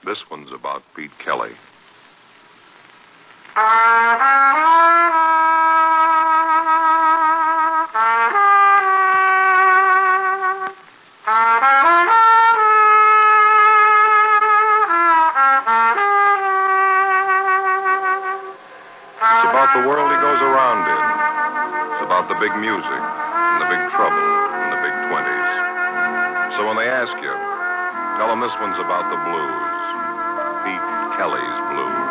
This one's about Pete Kelly. The world he goes around in. It's about the big music and the big trouble and the big 20s. So when they ask you, tell them this one's about the blues. Pete Kelly's blues.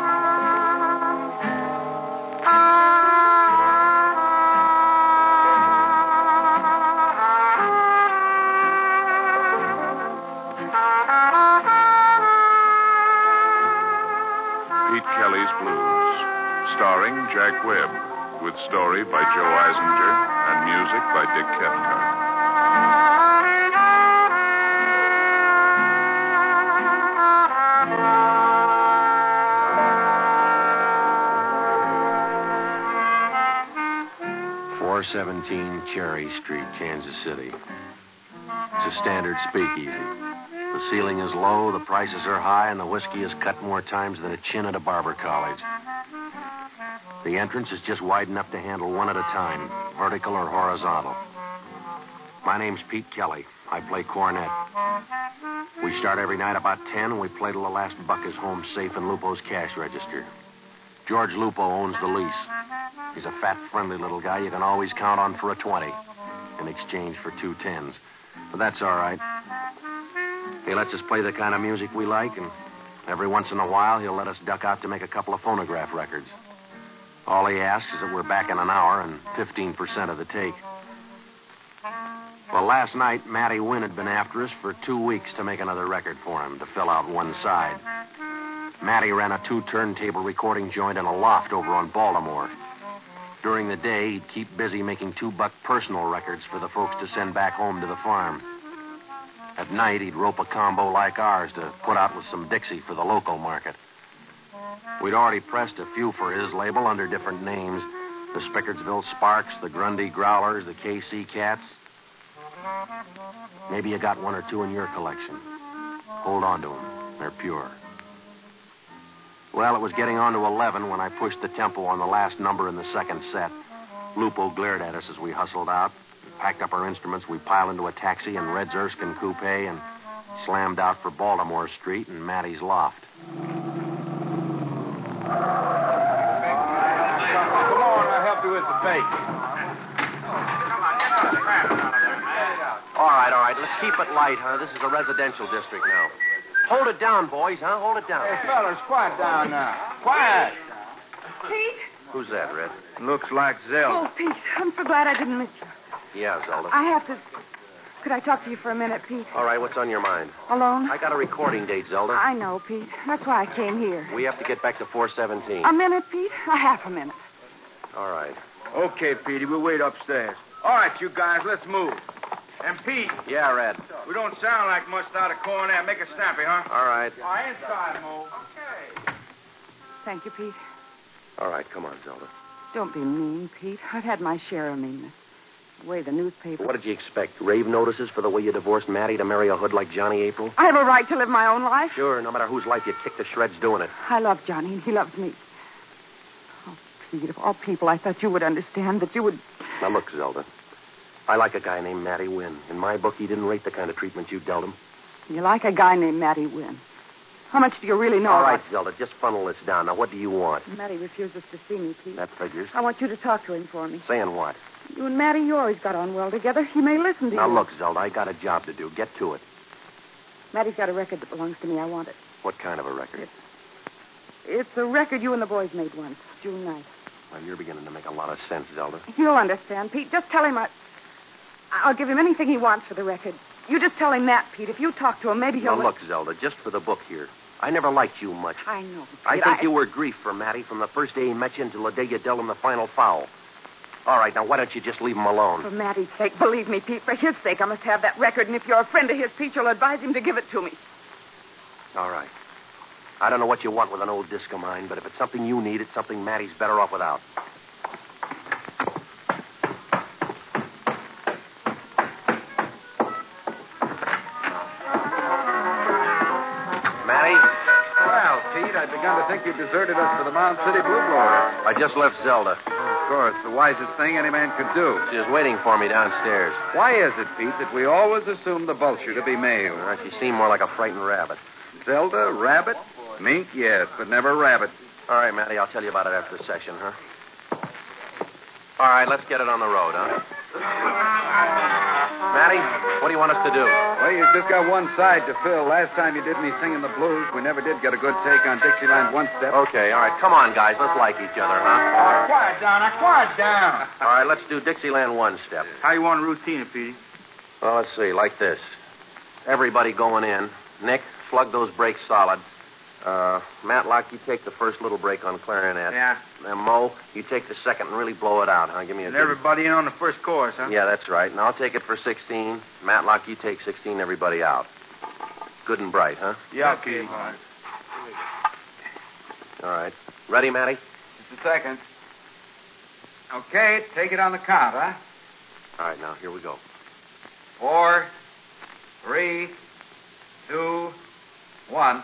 Pete Kelly's blues. Starring Jack Webb, with story by Joe Eisinger and music by Dick Cathcart. .417 Cherry Street, Kansas City. It's a standard speakeasy. The ceiling is low, the prices are high, and the whiskey is cut more times than a chin at a barber college. The entrance is just wide enough to handle one at a time, vertical or horizontal. My name's Pete Kelly. I play cornet. We start every night about 10, and we play till the last buck is home safe in Lupo's cash register. George Lupo owns the lease. He's a fat, friendly little guy you can always count on for a 20 in exchange for 2 10s. But that's all right. He lets us play the kind of music we like, and every once in a while he'll let us duck out to make a couple of phonograph records. All he asks is that we're back in an hour and 15% of the take. Well, last night, Matty Wynn had been after us for 2 weeks to make another record for him, to fill out one side. Matty ran a 2-turntable recording joint in a loft over on Baltimore. During the day, he'd keep busy making $2 personal records for the folks to send back home to the farm. At night, he'd rope a combo like ours to put out with some Dixie for the local market. We'd already pressed a few for his label under different names. The Spickardsville Sparks, the Grundy Growlers, the KC Cats. Maybe you got 1 or 2 in your collection. Hold on to them. They're pure. Well, it was getting on to 11 when I pushed the tempo on the last number in the second set. Lupo glared at us as we hustled out. We packed up our instruments. We piled into a taxi in Red's Erskine coupe and slammed out for Baltimore Street and Matty's loft. Come on, I'll help you with the bake. All right. Let's keep it light, huh? This is a residential district now. Hold it down, boys, huh? Hold it down. Hey, fellas, quiet down now. Quiet. Pete? Who's that, Red? Looks like Zelda. Oh, Pete, I'm so glad I didn't miss you. Yeah, Zelda. I have to... Could I talk to you for a minute, Pete? All right, what's on your mind? Alone? I got a recording date, Zelda. I know, Pete. That's why I came here. We have to get back to 417. A minute, Pete? A half a minute. All right. Okay, Petey, we'll wait upstairs. All right, you guys, let's move. And Pete. Yeah, Red. We don't sound like much out of cornet. Make it snappy, huh? All right. All right, inside, Mo. Okay. Thank you, Pete. All right, come on, Zelda. Don't be mean, Pete. I've had my share of meanness. The way the newspaper... What did you expect? Rave notices for the way you divorced Matty to marry a hood like Johnny April? I have a right to live my own life. Sure, no matter whose life you kick to shreds doing it. I love Johnny, and he loves me. Oh, Pete, of all people, I thought you would understand, that you would... Now, look, Zelda. I like a guy named Matty Wynn. In my book, he didn't rate the kind of treatment you dealt him. You like a guy named Matty Wynn. How much do you really know All right, about... Zelda, just funnel this down. Now, what do you want? Matty refuses to see me, Pete. That figures. I want you to talk to him for me. Saying what? You and Matty, you always got on well together. He may listen to you. Now, look, Zelda, I got a job to do. Get to it. Matty's got a record that belongs to me. I want it. What kind of a record? It's a record you and the boys made once, June 9th. Well, you're beginning to make a lot of sense, Zelda. You'll understand, Pete. Just tell him I'll give him anything he wants for the record. You just tell him that, Pete. If you talk to him, maybe he'll... Now, look, Zelda, just for the book here. I never liked you much. I know, Pete. I think you were grief for Matty from the first day he met you until the day you dealt him the final foul. All right, now, why don't you just leave him alone? For Matty's sake, believe me, Pete. For his sake, I must have that record, and if you're a friend of his, Pete, you'll advise him to give it to me. All right. I don't know what you want with an old disc of mine, but if it's something you need, it's something Matty's better off without. Matty? Well, Pete, I'd begun to think you deserted us for the Mound City Blue Blowers. I just left Zelda. Of course, the wisest thing any man could do. She was waiting for me downstairs. Why is it, Pete, that we always assume the vulture to be male? She seemed more like a frightened rabbit. Zelda, rabbit? Mink, yes, but never rabbit. All right, Matty, I'll tell you about it after the section, huh? All right, let's get it on the road, huh? Matty, what do you want us to do? Well, you've just got one side to fill. Last time you did me singing the blues, we never did get a good take on Dixieland One Step. Okay, all right. Come on, guys. Let's like each other, huh? Quiet down. All right, let's do Dixieland One Step. How you want to routine it, Petey? Well, let's see. Like this. Everybody going in. Nick, slug those brakes solid. Matlock, you take the first little break on clarinet. Yeah. And Mo, you take the second and really blow it out, huh? Give me a... And everybody in on the first chorus, huh? Yeah, that's right. And I'll take it for 16. Matlock, you take 16, everybody out. Good and bright, huh? Yeah, okay. All right. Ready, Matty? Just a second. Okay, take it on the count, huh? All right, now, here we go. 4, 3, 2, 1.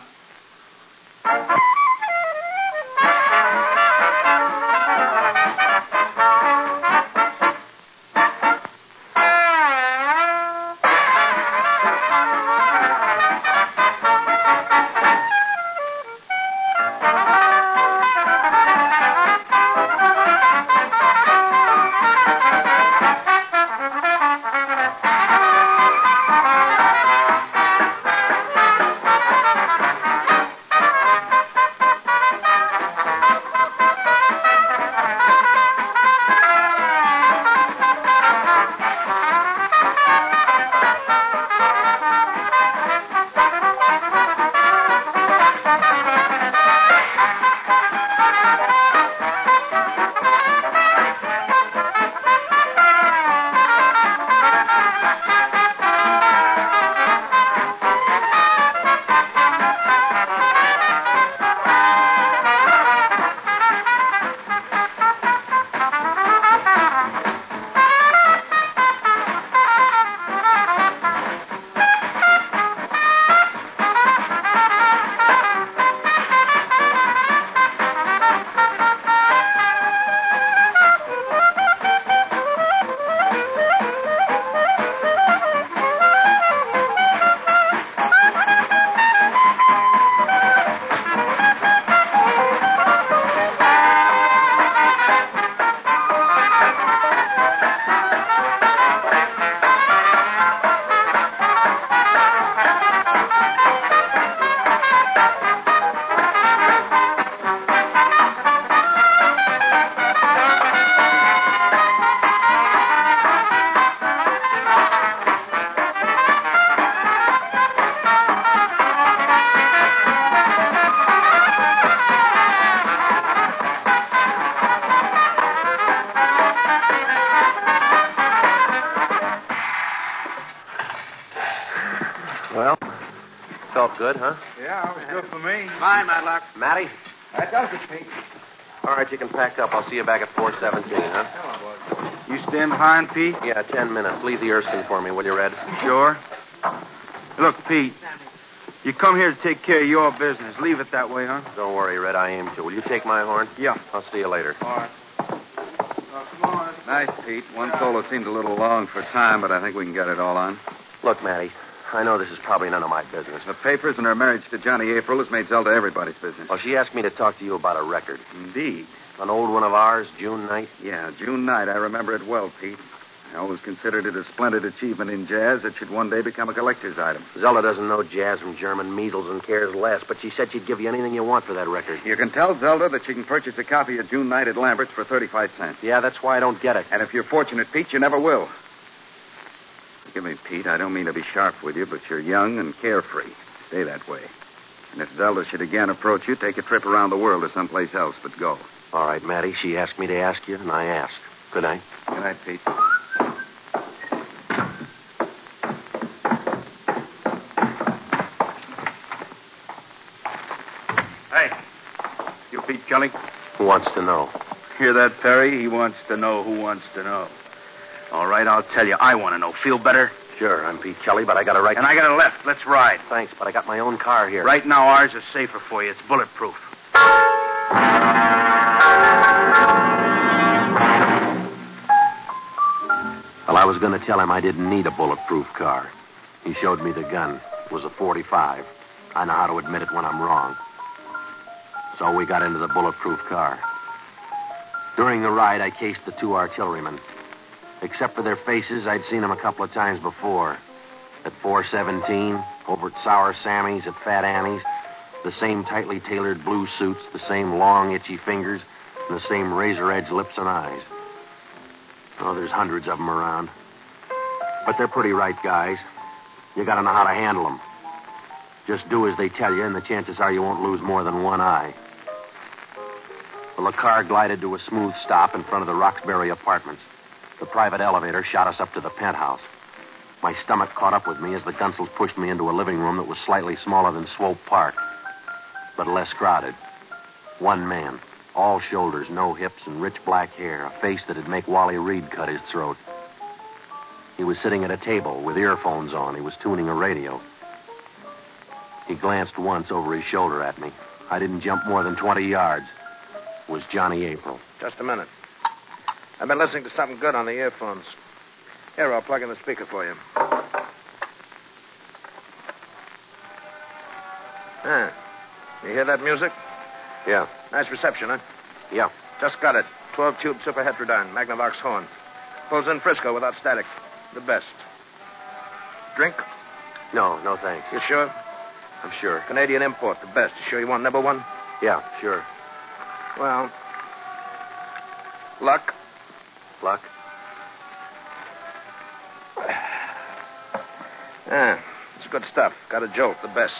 Well, felt good, huh? Yeah, it was good for me. Fine, Matlock. Matty? That does it, Pete. All right, you can pack up. I'll see you back at 4:17, huh? You stand behind, Pete? Yeah, 10 minutes. Leave the Erskine for me, will you, Red? Sure. Look, Pete, you come here to take care of your business. Leave it that way, huh? Don't worry, Red. I aim to. Will you take my horn? Yeah. I'll see you later. All right. Come on. Nice, Pete. One solo seemed a little long for time, but I think we can get it all on. Look, Matty, I know this is probably none of my business. The papers and her marriage to Johnny April has made Zelda everybody's business. Well, she asked me to talk to you about a record. Indeed. An old one of ours, June night. Yeah, June night. I remember it well, Pete. I always considered it a splendid achievement in jazz that should one day become a collector's item. Zelda doesn't know jazz from German measles and cares less, but she said she'd give you anything you want for that record. You can tell Zelda that she can purchase a copy of June night at Lambert's for 35 cents. Yeah, that's why I don't get it. And if you're fortunate, Pete, you never will. Forgive me, Pete. I don't mean to be sharp with you, but you're young and carefree. Stay that way. And if Zelda should again approach you, take a trip around the world or someplace else, but go. All right, Matty. She asked me to ask you, and I asked. Good night. Good night, Pete. Hey, you Pete Kelly? Who wants to know? Hear that, Perry? He wants to know who wants to know. All right, I'll tell you. I want to know. Feel better? Sure, I'm Pete Kelly, but I got a right... And I got a left. Let's ride. Thanks, but I got my own car here. Right now, ours is safer for you. It's bulletproof. Well, I was going to tell him I didn't need a bulletproof car. He showed me the gun. It was a .45. I know how to admit it when I'm wrong. So we got into the bulletproof car. During the ride, I cased the two artillerymen. Except for their faces, I'd seen them a couple of times before. At 417, over at Sour Sammy's, at Fat Annie's. The same tightly tailored blue suits, the same long, itchy fingers, and the same razor-edged lips and eyes. Oh, there's hundreds of them around. But they're pretty right guys. You gotta know how to handle them. Just do as they tell you, and the chances are you won't lose more than one eye. Well, the car glided to a smooth stop in front of the Roxbury Apartments. The private elevator shot us up to the penthouse. My stomach caught up with me as the Gunsels pushed me into a living room that was slightly smaller than Swope Park, but less crowded. One man, all shoulders, no hips, and rich black hair, a face that'd make Wally Reed cut his throat. He was sitting at a table with earphones on. He was tuning a radio. He glanced once over his shoulder at me. I didn't jump more than 20 yards. It was Johnny April. Just a minute. I've been listening to something good on the earphones. Here, I'll plug in the speaker for you. You hear that music? Yeah. Nice reception, huh? Yeah. Just got it. 12-tube superheterodyne, Magnavox horn. Pulls in Frisco without static. The best. Drink? No, thanks. You sure? I'm sure. Canadian import, the best. You sure you want number one? Yeah, sure. Well, luck. Luck? Yeah, it's good stuff. Got a jolt, the best.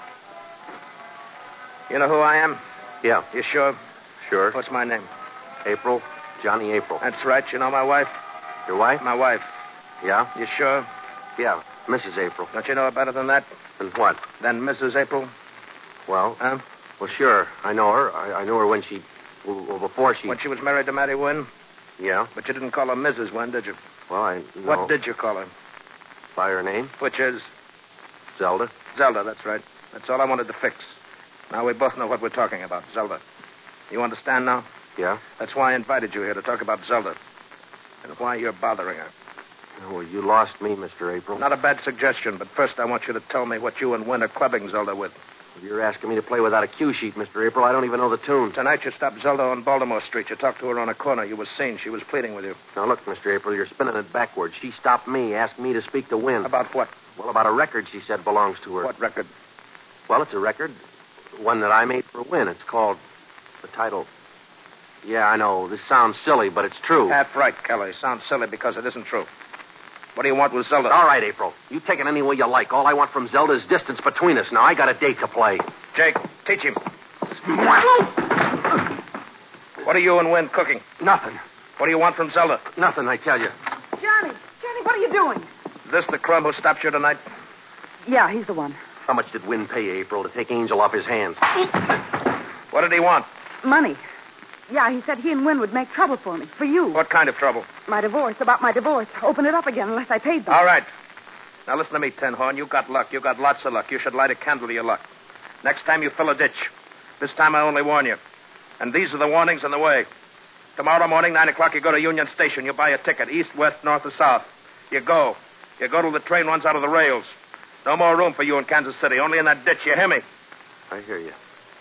You know who I am? Yeah. You sure? Sure. What's my name? April. Johnny April. That's right. You know my wife? Your wife? My wife. Yeah? You sure? Yeah. Mrs. April. Don't you know her better than that? And what? Than Mrs. April? Well? Huh? Well, sure. I know her. I knew her when she... Well, before she... When she was married to Matty Wynn? Yeah. But you didn't call her Mrs. Wynn, did you? Well, no. What did you call her? By her name? Which is? Zelda. Zelda, that's right. That's all I wanted to fix. Now we both know what we're talking about, Zelda. You understand now? Yeah? That's why I invited you here, to talk about Zelda. And why you're bothering her. Well, you lost me, Mr. April. Not a bad suggestion, but first I want you to tell me what you and Wynn are clubbing Zelda with. You're asking me to play without a cue sheet, Mr. April. I don't even know the tune. Tonight you stopped Zelda on Baltimore Street. You talked to her on a corner. You were seen. She was pleading with you. Now, look, Mr. April, you're spinning it backwards. She stopped me, asked me to speak to Wynn. About what? Well, about a record she said belongs to her. What record? Well, it's a record. One that I made for Wynn. It's called... The title... Yeah, I know. This sounds silly, but it's true. Half right, Kelly. Sounds silly because it isn't true. What do you want with Zelda? All right, April. You take it any way you like. All I want from Zelda is distance between us. Now, I got a date to play. Jake, teach him. What are you and Wynn cooking? Nothing. What do you want from Zelda? Nothing, I tell you. Johnny, what are you doing? Is this the crumb who stopped you tonight? Yeah, he's the one. How much did Wynn pay April to take Angel off his hands? What did he want? Money. Yeah, he said he and Wynn would make trouble for me. For you. What kind of trouble? My divorce. About my divorce. Open it up again unless I paid them. All right. Now listen to me, Tin Horn. You got luck. You got lots of luck. You should light a candle to your luck. Next time you fill a ditch. This time I only warn you. And these are the warnings on the way. Tomorrow morning, 9 o'clock, you go to Union Station. You buy a ticket, east, west, north, or south. You go. You go till the train runs out of the rails. No more room for you in Kansas City. Only in that ditch. You hear me? I hear you.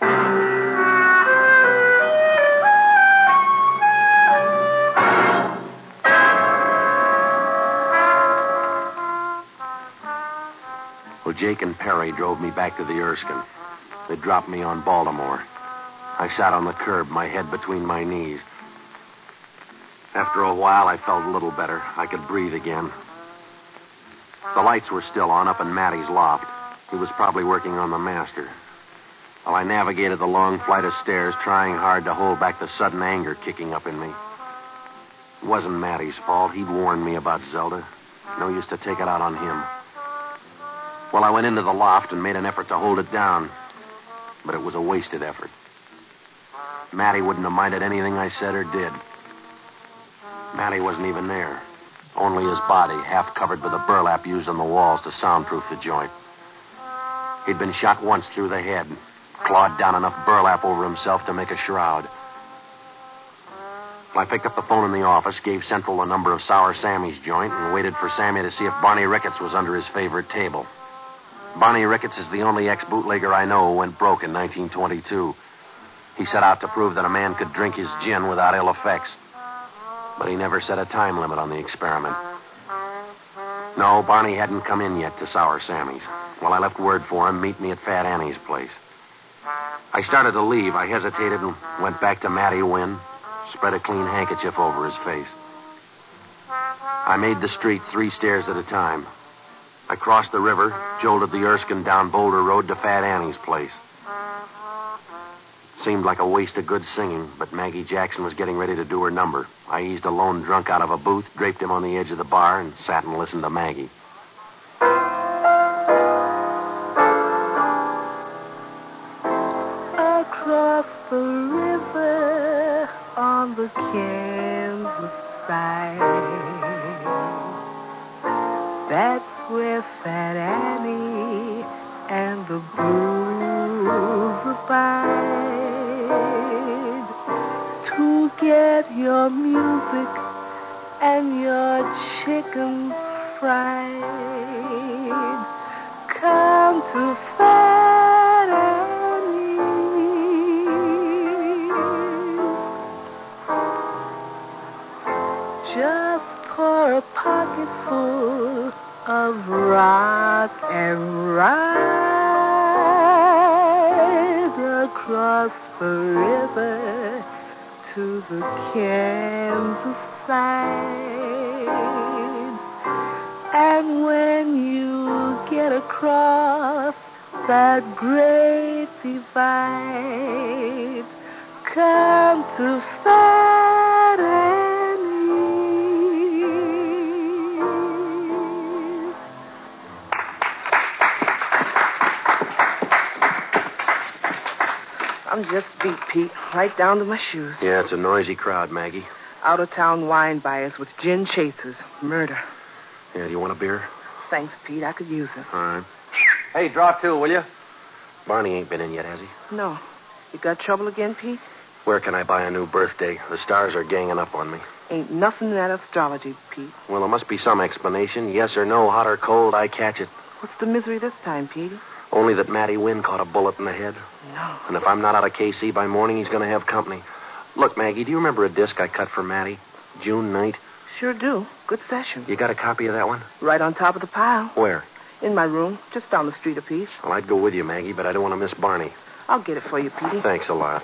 Well, Jake and Perry drove me back to the Erskine. They dropped me on Baltimore. I sat on the curb, my head between my knees. After a while, I felt a little better. I could breathe again. The lights were still on up in Matty's loft. He was probably working on the master. While I navigated the long flight of stairs, trying hard to hold back the sudden anger kicking up in me. It wasn't Matty's fault. He'd warned me about Zelda. No use to take it out on him. Well, I went into the loft and made an effort to hold it down. But it was a wasted effort. Matty wouldn't have minded anything I said or did. Matty wasn't even there. only his body, half covered with the burlap used on the walls to soundproof the joint. He'd been shot once through the head, clawed down enough burlap over himself to make a shroud. I picked up the phone in the office, gave Central the number of Sour Sammy's joint, and waited for Sammy to see if Barney Ricketts was under his favorite table. Barney Ricketts is the only ex-bootlegger I know who went broke in 1922. He set out to prove that a man could drink his gin without ill effects. But he never set a time limit on the experiment. No, Barney hadn't come in yet to Sour Sammy's. Well, I left word for him, meet me at Fat Annie's place. I started to leave. I hesitated and went back to Matty Wynn, spread a clean handkerchief over his face. I made the street 3 stairs at a time. I crossed the river, jolted the Erskine down Boulder Road to Fat Annie's place. Seemed like a waste of good singing, but Maggie Jackson was getting ready to do her number. I eased a lone drunk out of a booth, draped him on the edge of the bar, and sat and listened to Maggie. Across the river on the Kansas side, that's where Fat Annie and the blues abide. To get your music and your chicken fried, come to Fat Annie. Just pour a pocketful of rock and ride across the river to the Kansas side. And when you get across that great divide, come to Fat Annie. I'm just beat, Pete, right down to my shoes. Yeah, it's a noisy crowd, Maggie. Out-of-town wine buyers with gin chasers. Murder. Yeah, do you want a beer? Thanks, Pete. I could use it. All right. Hey, draw 2, will you? Barney ain't been in yet, has he? No. You got trouble again, Pete? Where can I buy a new birthday? The stars are ganging up on me. Ain't nothing in that astrology, Pete. Well, there must be some explanation. Yes or no, hot or cold, I catch it. What's the misery this time, Petey? Only that Matty Wynn caught a bullet in the head. No. And if I'm not out of KC by morning, he's going to have company. Look, Maggie, do you remember a disc I cut for Matty? June night? Sure do. Good session. You got a copy of that one? Right on top of the pile. Where? In my room, just down the street a piece. Well, I'd go with you, Maggie, but I don't want to miss Barney. I'll get it for you, Petey. Thanks a lot.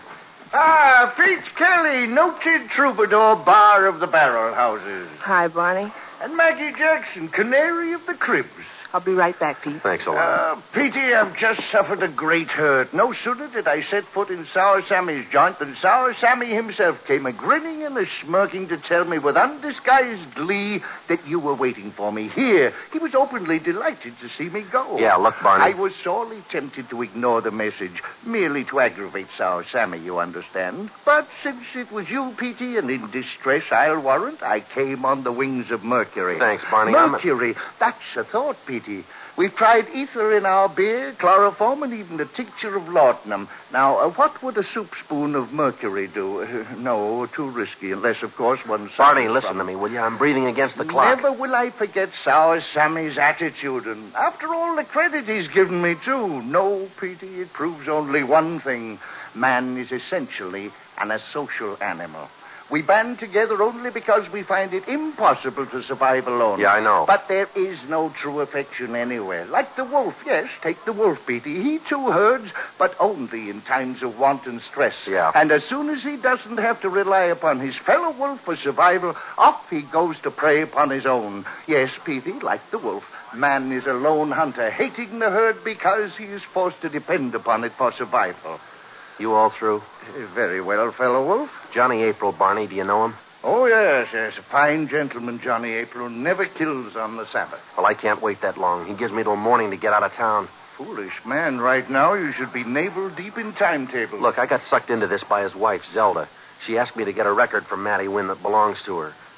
Ah, Pete Kelly, noted troubadour, bar of the barrel houses. Hi, Barney. And Maggie Jackson, canary of the cribs. I'll be right back, Pete. Thanks a lot. Petey, I've just suffered a great hurt. No sooner did I set foot in Sour Sammy's joint than Sour Sammy himself came a-grinning and a-smirking to tell me with undisguised glee that you were waiting for me here. He was openly delighted to see me go. Yeah, look, Barney. I was sorely tempted to ignore the message, merely to aggravate Sour Sammy, you understand. But since it was you, Petey, and in distress, I'll warrant, I came on the wings of Mercury. Thanks, Barney. Mercury, that's a thought, Petey. We've tried ether in our beer, chloroform, and even a tincture of laudanum. Now, what would a soup spoon of mercury do? No, too risky, unless, of course, one... Barney, listen to me, will you? I'm breathing against the clock. Never will I forget Sour Sammy's attitude, and after all the credit he's given me, too. No, Petey, it proves only one thing. Man is essentially a social animal. We band together only because we find it impossible to survive alone. Yeah, I know. But there is no true affection anywhere. Like the wolf, yes, take the wolf, Petey. He too herds, but only in times of want and stress. Yeah. And as soon as he doesn't have to rely upon his fellow wolf for survival, off he goes to prey upon his own. Yes, Petey, like the wolf, man is a lone hunter, hating the herd because he is forced to depend upon it for survival. You all through? Very well, fellow wolf. Johnny April, Barney, do you know him? Oh, yes. A fine gentleman, Johnny April, never kills on the Sabbath. Well, I can't wait that long. He gives me till morning to get out of town. Foolish man. Right now, you should be navel deep in timetable. Look, I got sucked into this by his wife, Zelda. She asked me to get a record from Matty Wynn that belongs to her.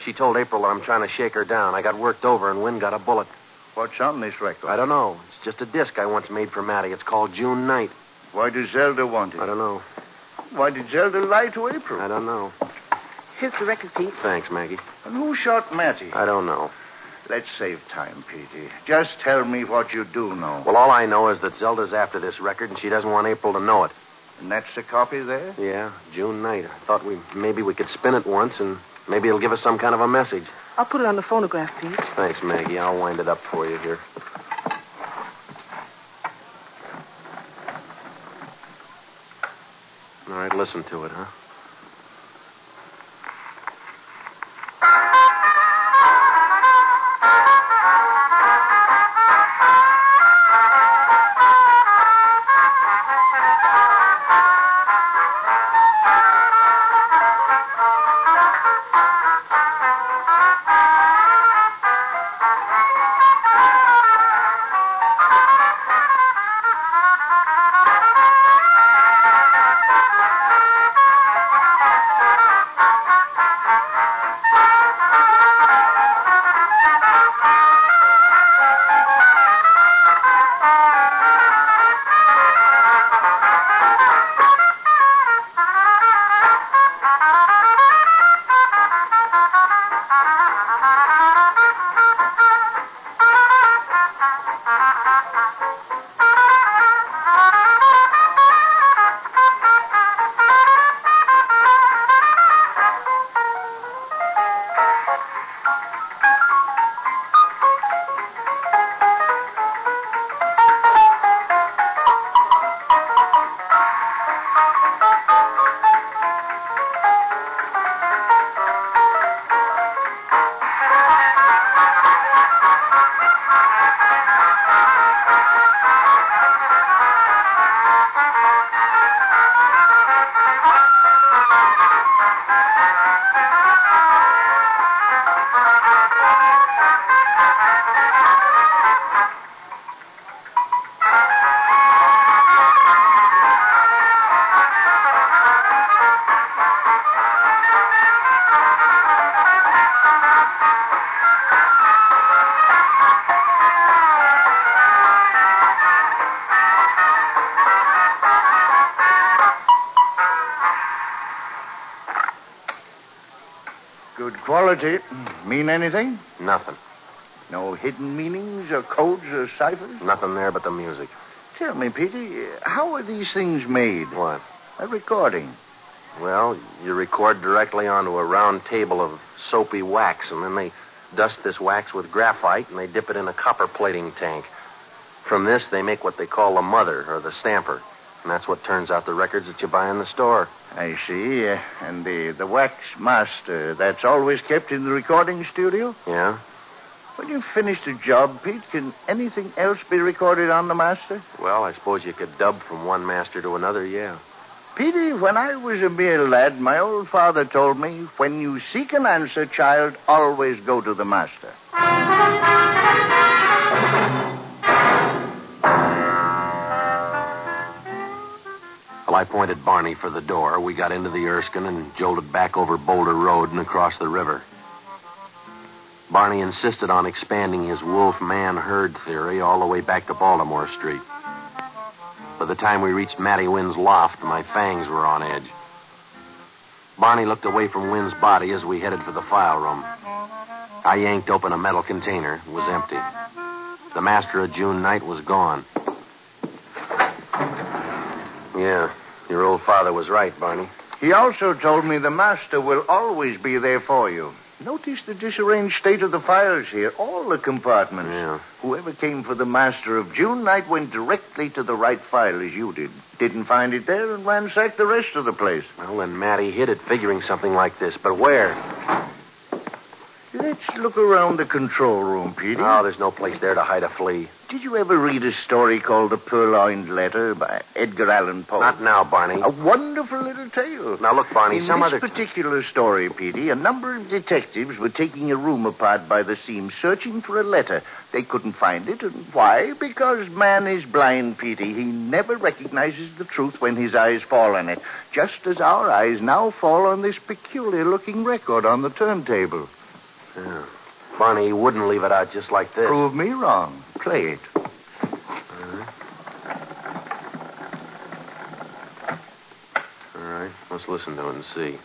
She told April I'm trying to shake her down. I got worked over and Wynn got a bullet. What's on this record? I don't know. It's just a disc I once made for Mattie. It's called June Night. Why does Zelda want it? I don't know. Why did Zelda lie to April? I don't know. Here's the record, Pete. Thanks, Maggie. And who shot Mattie? I don't know. Let's save time, Petey. Just tell me what you do know. Well, all I know is that Zelda's after this record and she doesn't want April to know it. And that's the copy there? Yeah, June Night. I thought maybe we could spin it once and maybe it'll give us some kind of a message. I'll put it on the phonograph, Pete. Thanks, Maggie. I'll wind it up for you here. All right, listen to it, huh? Good quality. Mean anything? Nothing. No hidden meanings or codes or ciphers? Nothing there but the music. Tell me, Petey, how are these things made? What? A recording. Well, you record directly onto a round table of soapy wax, and then they dust this wax with graphite, and they dip it in a copper plating tank. From this, they make what they call the mother, or the stamper. And that's what turns out the records that you buy in the store. I see. And the wax master, that's always kept in the recording studio? Yeah? When you've finished a job, Pete, can anything else be recorded on the master? Well, I suppose you could dub from one master to another, yeah. Petey, when I was a mere lad, my old father told me, when you seek an answer, child, always go to the master. Well, I pointed Barney for the door. We got into the Erskine and jolted back over Boulder Road and across the river. Barney insisted on expanding his wolf-man-herd theory all the way back to Baltimore Street. By the time we reached Mattie Wynn's loft, my fangs were on edge. Barney looked away from Wynn's body as we headed for the file room. I yanked open a metal container. It was empty. The master of June Night was gone. Yeah, your old father was right, Barney. He also told me the master will always be there for you. Notice the disarranged state of the files here, all the compartments. Yeah. Whoever came for the master of June Night went directly to the right file as you did. Didn't find it there and ransacked the rest of the place. Well, then Mattie hid it figuring something like this, but where? Let's look around the control room, Petey. Oh, there's no place there to hide a flea. Did you ever read a story called The Purloined Letter by Edgar Allan Poe? Not now, Barney. A wonderful little tale. Now, look, Barney, In some this other... particular story, Petey, a number of detectives were taking a room apart by the seams, searching for a letter. They couldn't find it, and why? Because man is blind, Petey. He never recognizes the truth when his eyes fall on it, just as our eyes now fall on this peculiar-looking record on the turntable. Yeah. Barney wouldn't leave it out just like this. Prove me wrong. Play it. All right. Let's listen to it and see.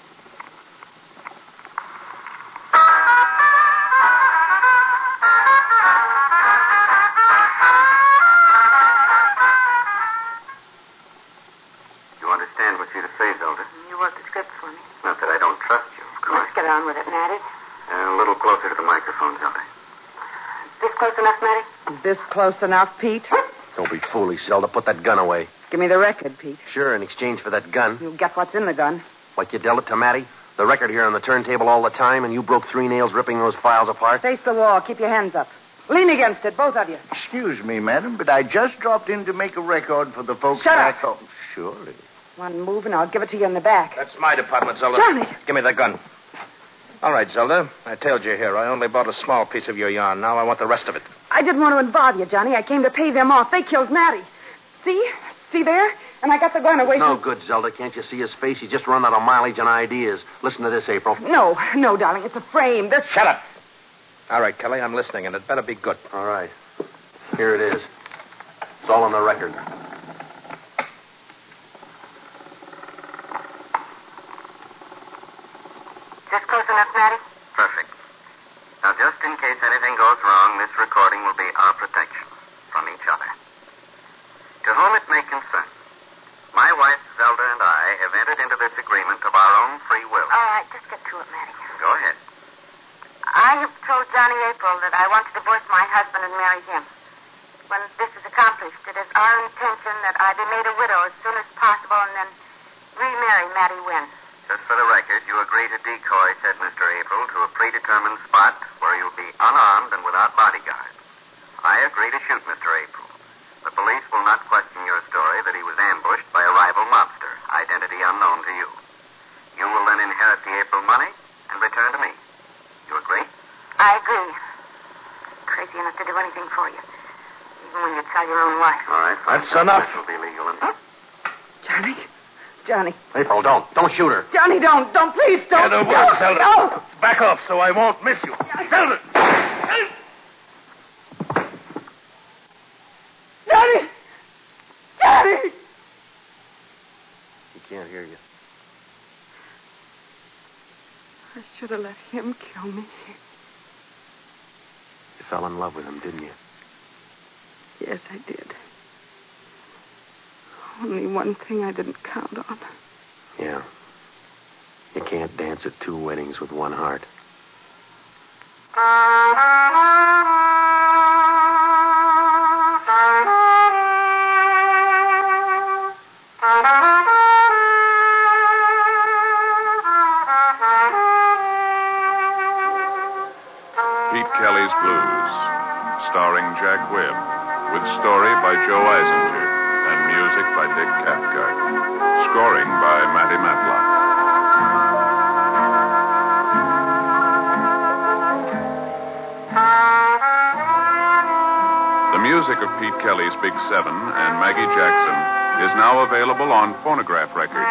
You understand what you're to say, Zelda? You worked the script for me. Not that I don't trust you, of course. Let's get on with it, Matty. A little closer to the microphone, Zelda. This close enough, Matty? This close enough, Pete? Don't be foolish, Zelda. Put that gun away. Give me the record, Pete. Sure, in exchange for that gun. You'll get what's in the gun. Like you dealt it to Matty? The record here on the turntable all the time, and you broke 3 nails ripping those files apart? Face the wall. Keep your hands up. Lean against it, both of you. Excuse me, madam, but I just dropped in to make a record for the folks Shut back up. home. Surely. One move, and I'll give it to you in the back. That's my department, Zelda. Johnny! Give me the gun. All right, Zelda. I told you here. I only bought a small piece of your yarn. Now I want the rest of it. I didn't want to involve you, Johnny. I came to pay them off. They killed Matty. See? See there? And I got the gun away No from... good, Zelda. Can't you see his face? He's just run out of mileage and ideas. Listen to this, April. No, darling. It's a frame. This... Shut up. All right, Kelly, I'm listening, and it better be good. All right. Here it is. It's all on the record. Just close enough, Matty? Perfect. Now, just in case anything goes wrong, this recording will be our protection from each other. To whom it may concern, my wife, Zelda, and I have entered into this agreement of our own free will. All right, just get to it, Matty. Go ahead. I have told Johnny April that I want to divorce my husband and marry him. When this is accomplished, it is our intention that I be made a widow as soon as possible and then remarry Matty Wynn. Just for the record, you agree to decoy, said Mr. April, to a predetermined spot where you'll be unarmed and without bodyguards. I agree to shoot Mr. April. The police will not question your story that he was ambushed by a rival mobster, identity unknown to you. You will then inherit the April money and return to me. You agree? I agree. Crazy enough to do anything for you, even when you tell your own wife. All right, fine. That's enough. This will be legal. Johnny. April, don't. Don't shoot her. Johnny, don't. Please, don't. Get over no, it, Zelda. No. Back off so I won't miss you. Zelda! Johnny! Johnny! He can't hear you. I should have let him kill me. You fell in love with him, didn't you? Yes, I did. Only one thing I didn't count on. Yeah. You can't dance at 2 weddings with one heart. Pete Kelly's Blues, starring Jack Webb, with story by Joe Eisinger and music by Dick Cathcart. Scoring by Matty Matlock. The music of Pete Kelly's Big Seven and Maggie Jackson is now available on phonograph record.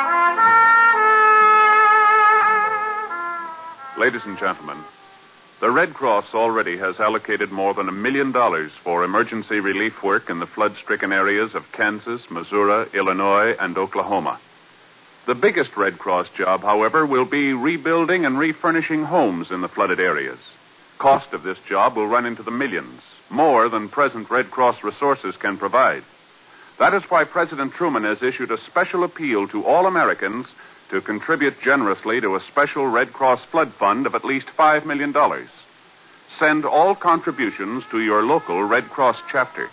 Ladies and gentlemen, the Red Cross already has allocated more than $1 million for emergency relief work in the flood-stricken areas of Kansas, Missouri, Illinois, and Oklahoma. The biggest Red Cross job, however, will be rebuilding and refurnishing homes in the flooded areas. Cost of this job will run into the millions, more than present Red Cross resources can provide. That is why President Truman has issued a special appeal to all Americans to contribute generously to a special Red Cross flood fund of at least $5 million. Send all contributions to your local Red Cross chapter.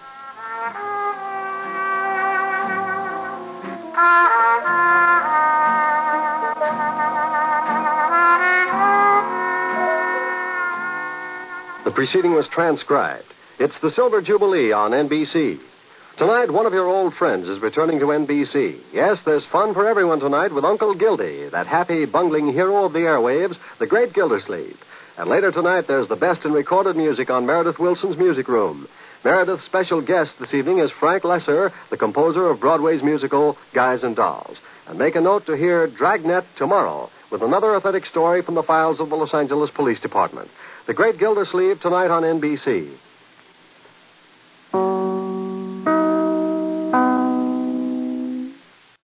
The preceding was transcribed. It's the Silver Jubilee on NBC. Tonight, one of your old friends is returning to NBC. Yes, there's fun for everyone tonight with Uncle Gildy, that happy, bungling hero of the airwaves, the great Gildersleeve. And later tonight, there's the best in recorded music on Meredith Wilson's Music Room. Meredith's special guest this evening is Frank Lesser, the composer of Broadway's musical Guys and Dolls. And make a note to hear Dragnet tomorrow with another authentic story from the files of the Los Angeles Police Department. The Great Gildersleeve tonight on NBC.